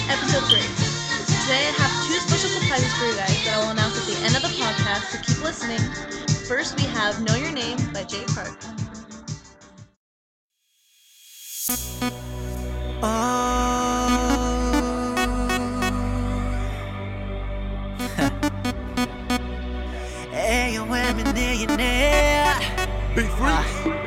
episode 3. Today I have two special surprises for you guys that I will announce at the end of the podcast, so keep listening. First, we have Know Your Name by Jay Park. Big Freak.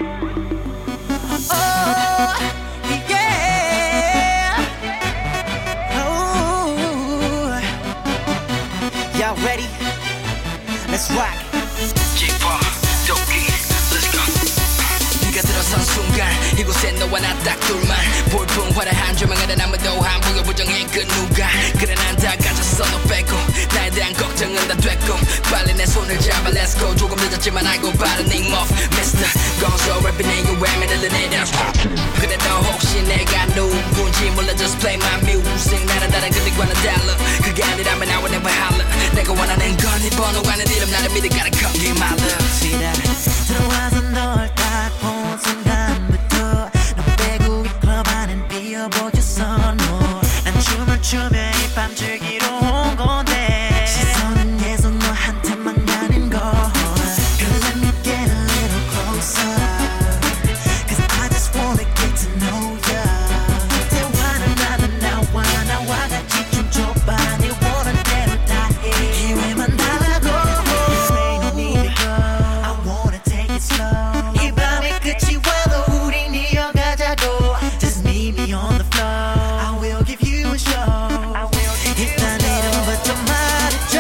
Y'all ready? Let's rock. J-pop, 도끼, let's go. 네가 들어선 순간 이곳에 너와 나 딱 둘만 볼품 화려한 조명 아래 아무도 안 보여 부정해 그 누가 그래 난 다 가졌어 너 빼고 나에 대한 걱정은 다 됐고 빨리 내 손을 잡아 let's go 조금 늦었지만 알고 바른 닉모프 Mr. gonzo 랩이 내 외면을 내려 그래도 혹시 내가 누군지 몰라 just play my music 나는 다른 그들과는 달라 그게 아니라면 I will never holler 내가 원하는 건 네 번호가는 이름 나를 믿을 gotta come get my love See that? 들어와서 널 딱 본 순간부터 너 빼고 이 클럽 안엔 비어보였어 난 춤을 추며 이 밤 즐기러 온 건데 시선은 계속 너한테만 가는 걸 Girl, let me get a little closer Cause I just wanna get to know ya 대화는 나는 나와 같이 춤춰봐 네 원하는 대로 다 해 기회만 달라고 There ain't no need to go I wanna take it slow 이 밤의 끝이 와도 우린 이어가자고 Just meet me on the floor I will give you a show 일단 이름부터 말해줘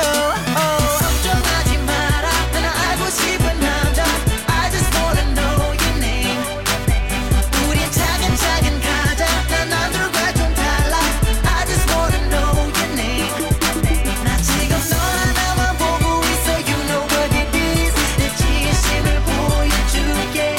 걱정하지 마라 난 알고 싶은 남자 I just wanna know your name 우린 차근차근 가자 난 남들과 좀 달라 I just wanna know your name 나 지금 너 하나만 보고 있어 You know what it is 내 진심을 보여줄게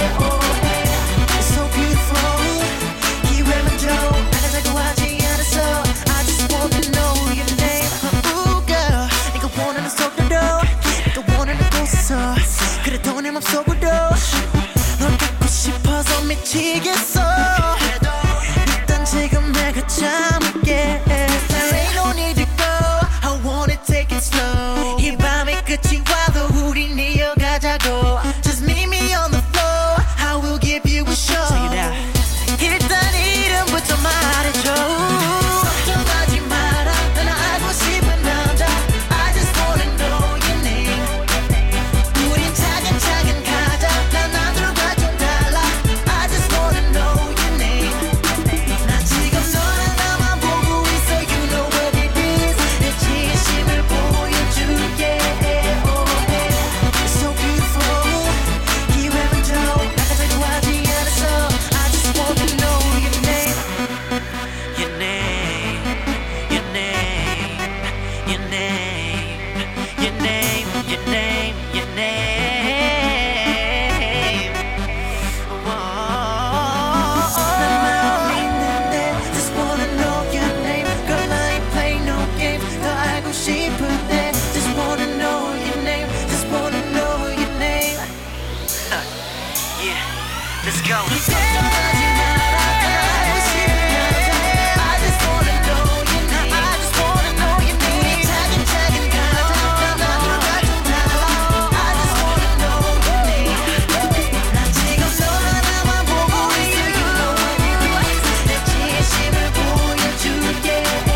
It's so beautiful 기회만 줘 나가자고 하지 않았어 I just wanna know your name Ooh girl 네가 원하는 속도로 네가 원하는 곳에서 그래도 내 맘속으로 널 갖고 싶어서 미치겠어 일단 지금 내가 참을게 There ain't no need to go I wanna take it slow 이 밤의 끝이 와도 우린 이어가자고 Just meet me on the floor I will give you a show 일단 이름부터 말해줘 걱정하지 마라 난 알고 싶은 남자 I just wanna know your name 우린 차근차근 가자 난 남들과 좀 달라 I just wanna know your name 나 지금 너 하나만 보고 있어 You know what it is 내 진심을 보여줄게 It's so beautiful 기회만 줘 나가자고 하지 않았어 I just wanna know your name Your name Your name Your name Your name Your name Your name 난 마음이 있는데 Just wanna know your name Girl I ain't play no games 더 알고 싶은데 Just wanna know your name Just wanna know your name Yeah, let's go 걱정하지 마라 난 알고 싶은 남자 I just wanna know your name I just wanna know your name 차근차근 가자 난 남들과 좀 달라 I just wanna know your name 나 지금 너 하나만 보고 있어 You know what it is 내 진심을 보여줄게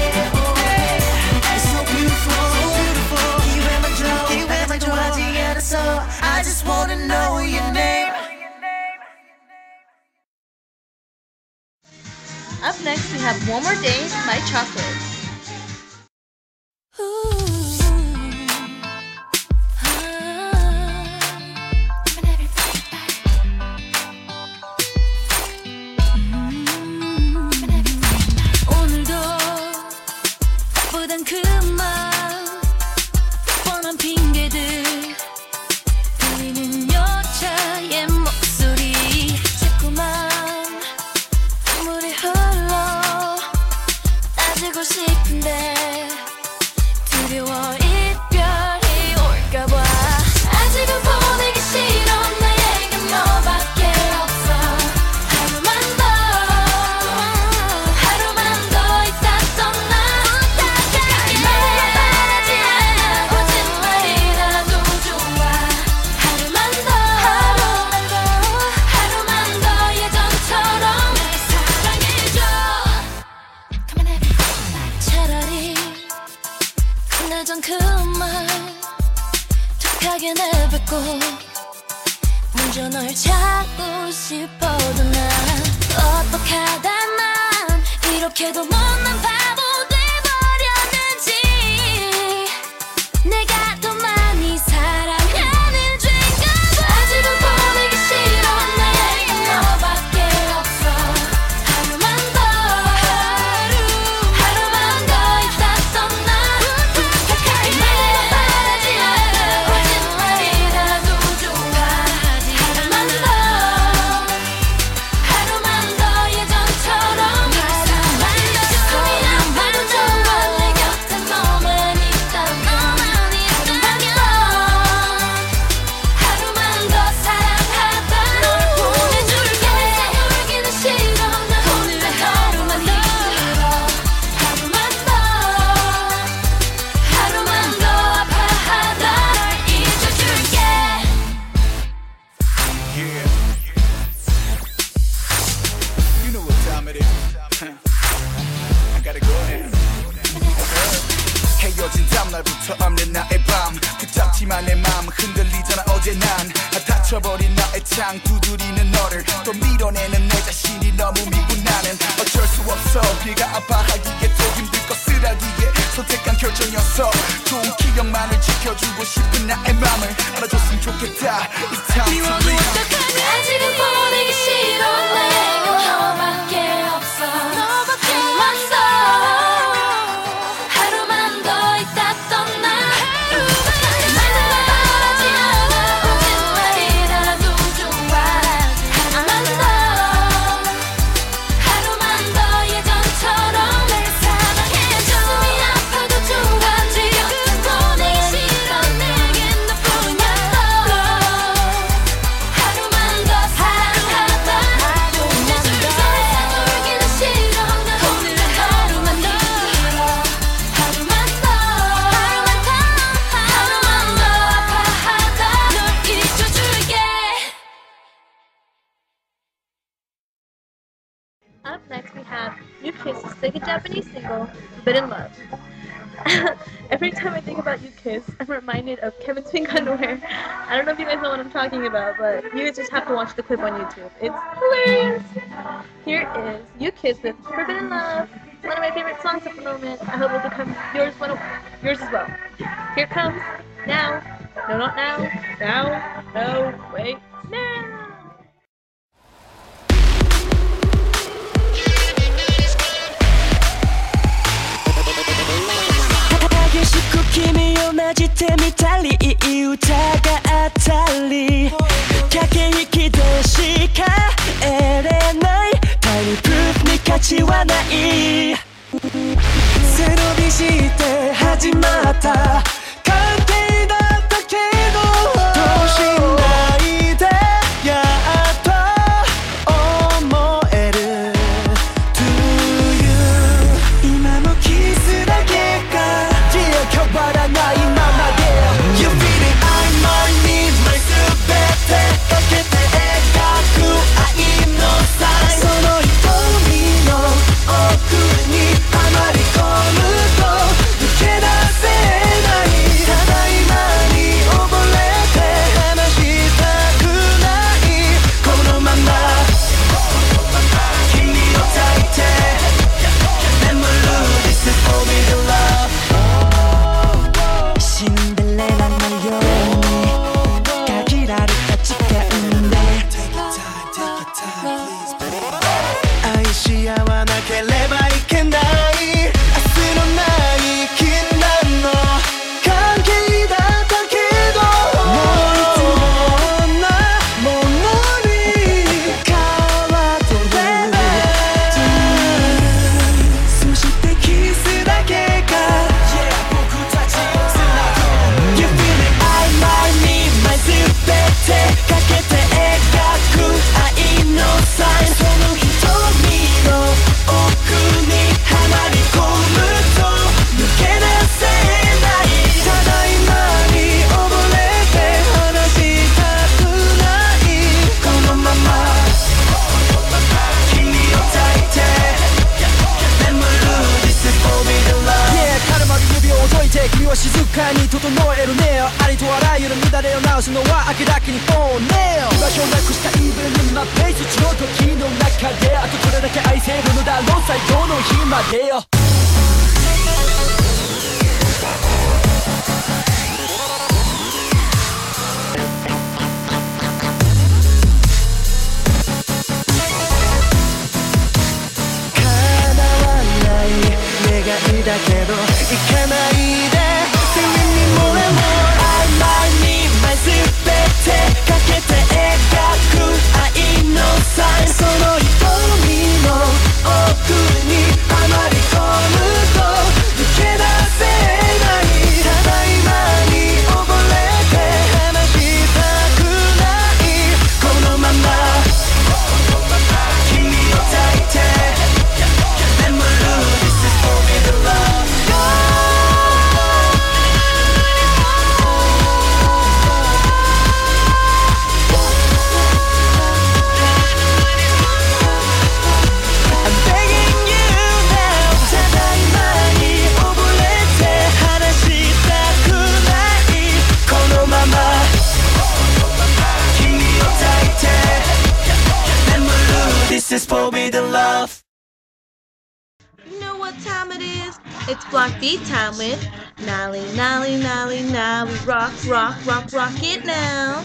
It's so beautiful 기회만 줘 하지 않았어 I just wanna know your name Up next, we have One More Day by Chocolate. 오늘도 바쁘단 그만 뻔한 핑계들 들리는 여자의 목소리 자꾸만 눈물이 흘러 따지고 싶어 함께 내뱉고 먼저 널 찾고 싶어도 난 어떻게 하다 난 이렇게도 못난 바보 돼버렸는지 내가 더 많이 사랑하는 죄인가 봐 아직은 보내기 싫어 내게 너밖에 없어 하루만 더 있다 떠나 가까이 말하지 않아 거짓말이라도 좋아 하루만 더 예전처럼 숨이 아파도 좋아 내 곁에 너만 있다면 하루만 더 사랑하다 널 보내줄게 울기는 싫어 나 오늘의 하루만 힘들어 하루만 더 아파하다 널 잊어줄게 Yeah. You know what time it is. I gotta go now. 헤어진 다음날부터 없는 나의 밤 붙잡지만 내 마음 흔들리잖아 어제 난 다쳐버린 나의 창 두드리는 너를 또 밀어내는 내 자신이 너무 미운 나는 어쩔 수 없어 네가 아파하기에 또 힘들 것을하기에 선택한 결정이었어 좋은 기억만을 지켜주고 싶은 나의 맘을 알아줬으면 좋겠다 It's time to leave 아직은 보내기 싫어 내가 너밖에 없어 하루만 더 있다 떠나 말하지 않아 거짓말이라도 좋아 하루만 더 예전처럼 날 사랑해줘 숨이 아파도 좋아 지금 보내기 싫어 내겐 너뿐이었어 하루만 더 사랑하다 보내줄게 울기는 싫어 나 오늘의 하루만 힘들어 하루만 더 아파하다 널 잊어줄게 Up next, we have New Kiss's second Japanese single, Forbidden Love. Every time I think about New Kiss, I'm reminded of Kevin's Pink Underwear. I don't know if you guys know what I'm talking about, but you guys just have to watch the clip on YouTube. It's hilarious! Here is New Kiss with Forbidden Love, one of my favorite songs at the moment. I hope it will become yours as well. Here it comes, now. No, not now. Now. No, wait, now! 激しく君をなじってみたりいい歌があったり駆け引きでしか得れないタイムプルーフに価値はない背伸びして始まった関係だったけど等身大でやっと思える To you 今のキスだけが変わらないままで You feel it, I might need my 全てかけて描く愛のサインその瞳の奥にはまり込むと抜け出せないただいまに溺れて離したくないこのまま君を抱いて眠る This is for me to love シンデレラのように限られた時間で愛し合わなければいけない明日のない禁断の関係だったけどもういつもこんなものに変わってるそしてキスだけが僕たちをつなぐ You feel it, I might need my 全てかけて描く愛のサインその瞳の奥深いに整えるねよありとあらゆる乱れを直すのは明らかにフォーネよ居場所なくしたイーブルなペース地の時の中であとどれだけ愛せるのだろう最後の日までよ願いだけど行かないで君にもらおう I might need my 全てかけて描く愛のサインその瞳の奥にはまり込むと抜け出せないただいまに溺れて離したくないこのまま君を抱いて眠る This is for me the love I'm begging you now ただいまに溺れて離したくないこのまま君を抱いて眠る This is for me the love You know what time it is? It's Block B time with Nolly, Nolly, Nolly, now we rock, rock, rock, rock it now.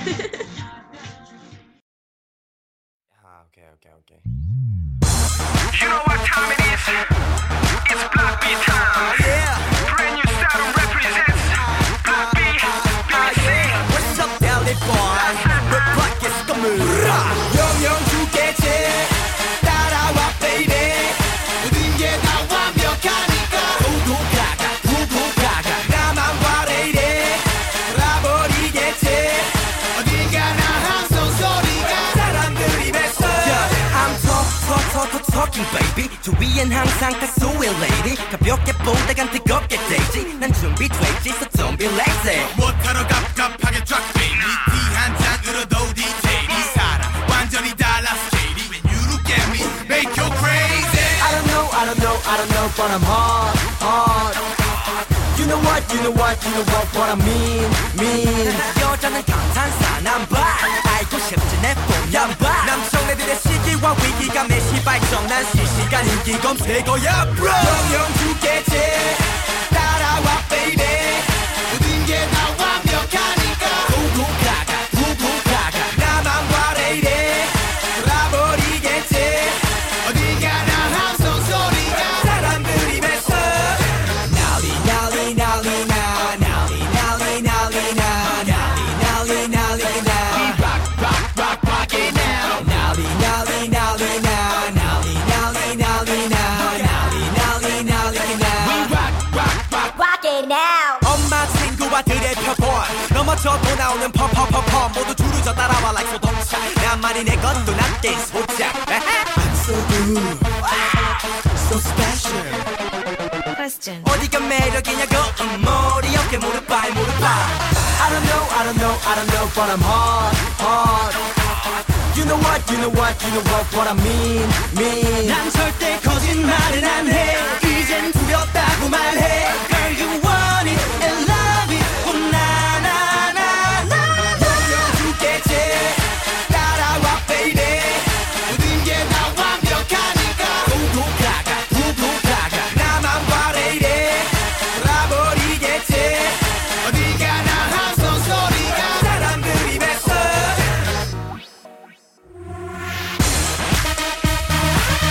Okay. You know what time it is? It's Block B time. Yeah. Brand new style represents Block B. What's up, Delhi boy? We're black as the moon. 영영 두 개째 따라와, baby. 모든 게 다 완벽하니까. 우도 가가, 우도 가가. 나만 바래 이래. 돌아버리겠지. 어딘가 나 함성 소리가 사람들이 뱉어. I'm talking, baby. 주위엔 항상 다수의 lady. 가볍게 보다간 뜨겁게 되지. 난 준비됐지, so don't be lazy. 못하러 갑갑하게 drop me. 한 잔으로도 디테일. 이 사람 완전히 달라 스케일이. When you look at me, make you crazy. I don't know, but I'm hard. You know what I mean. 여자는 감탄사 남바 알고 싶지 내 뽕양바 남성애들의 시기와 위기가 매시 발전한 실시간 인기 검색어야 bro 영영 두 개째 따라와 baby 모든 게 다 완벽하니까 우도 가가 나만 바래 이래 돌아버리겠지 어디가 나 함성 소리가 사람들이 뱉어 난리 나 rock it now 난리 나 Rock it now. 엄마 친구와들의 표본 넘어져도 나오는 펌 모두 줄을 져 따라와 like 소동차 나만이 내 것도 남긴 소장 I'm so good so special Question. 어디가 매력이냐고 머리 어깨 무릎 발 I don't know but I'm hard You know what I mean 난 절대 거짓말은 안 해 이젠 두렵다고 말해 Girl you want it and love it oh na na na na 영영 두 개째 따라와 baby 모든 게 다 완벽하니까 우도 가가 나만 바래 이래 돌아버리겠지 어디가 나 함성 소리가 사람들이 뱉어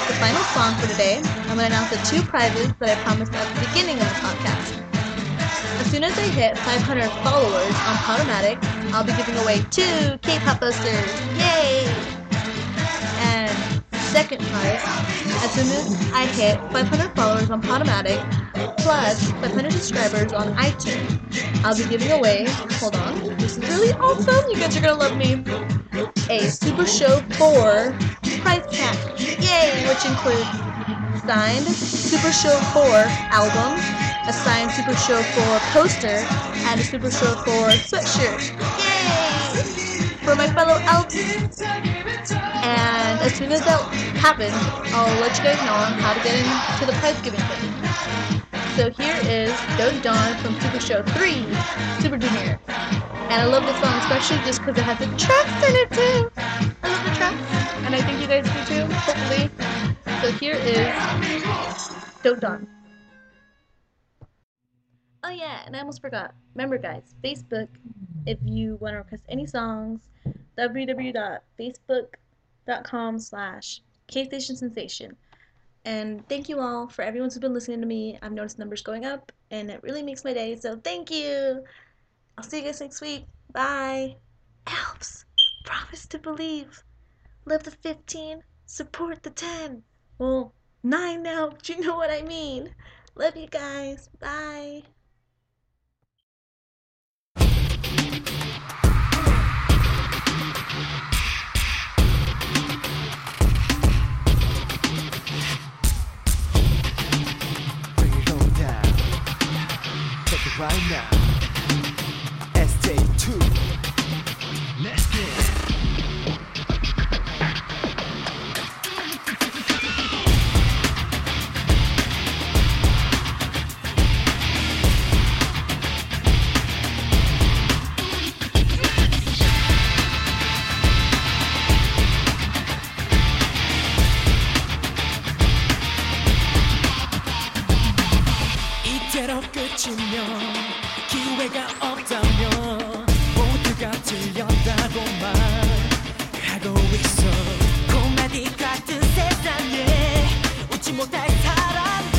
announce the final song for today. I'm going to announce the 2 prizes that I promised at the beginning of the podcast. As soon as I hit 500 followers on Podomatic, I'll be giving away 2 K-pop posters. Yay! And second prize, as soon as I hit 500 followers on Podomatic, plus 500 subscribers on iTunes, I'll be giving away, hold on, this is really awesome, you guys are gonna love me, a Super Show 4 prize pack, yay, which includes signed Super Show 4 album, a signed Super Show 4 poster, and a Super Show 4 sweatshirt, yay, for my fellow Alps. And as soon as that happens, I'll let you guys know on how to get into the prize giving thing. So here is Don't Dawn from Super Show 3, Super Junior. And I love this song, especially just because it has the tracks in it too. I love the tracks, and I think you guys do too, hopefully. So here is Don't Dawn. Oh yeah, and I almost forgot. Remember guys, Facebook, if you want to request any songs, www.facebook.com/KStationSensation. And thank you all for everyone who's been listening to me. I've noticed numbers going up, and it really makes my day, so thank you. I'll see you guys next week. Bye. Alps, promise to believe. Love the 15, support the 10. Well, 9 now, but you know what I mean. Love you guys. Bye. Bring it on down. Take it right now. SJ2. Let's get it. 이대로 끝이면 기회가 없다면 모두가 틀렸다고만 하고 있어 고마디 같은 세상에 웃지 못할 사람들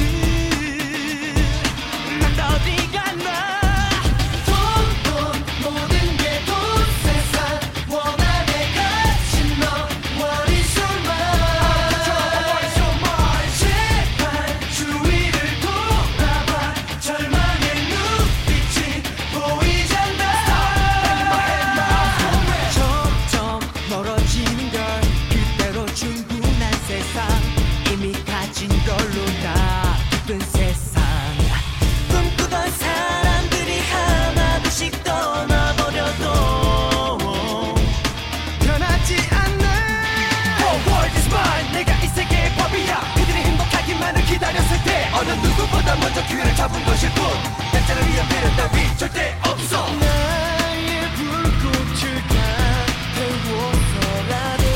난 어디 갔나 돈 모든 게 돈 세상 원한에 갇힌 너 What is your mind 제발 주위를 돌아봐 절망의 눈빛이 보이잖아 점점 멀어지는 걸 그대로 충분한 세상 이미 가진 걸로 다 기쁜 세상 꿈꾸던 사람들이 하나둘씩 떠나버려도 변하지 않는 The world is mine 내가 이 세계의 법이야 그들이 행복하기만을 기다렸을 때 어느 누구보다 먼저 기회를 잡은 것일 뿐 약자를 위한 배려 따위 절대 없어 나의 불꽃을 다 태워서라도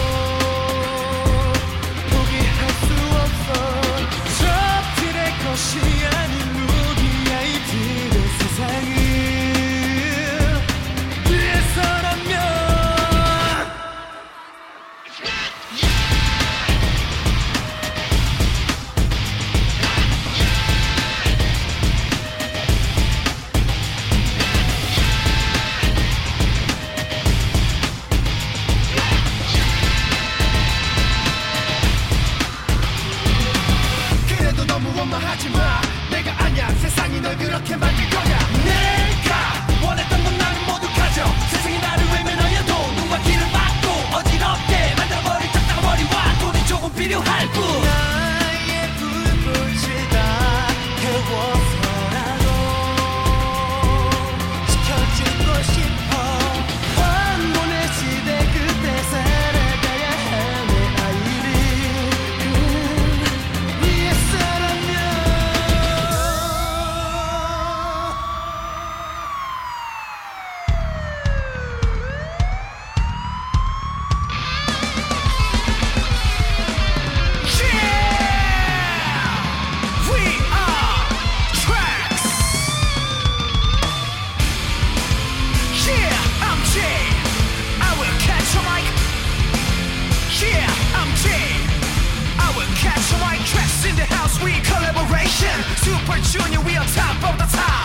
포기할 수 없어 저 틀의 것이 아닌 우리 아이들의 세상을 위해서라면 celebration Super Junior we on top of the top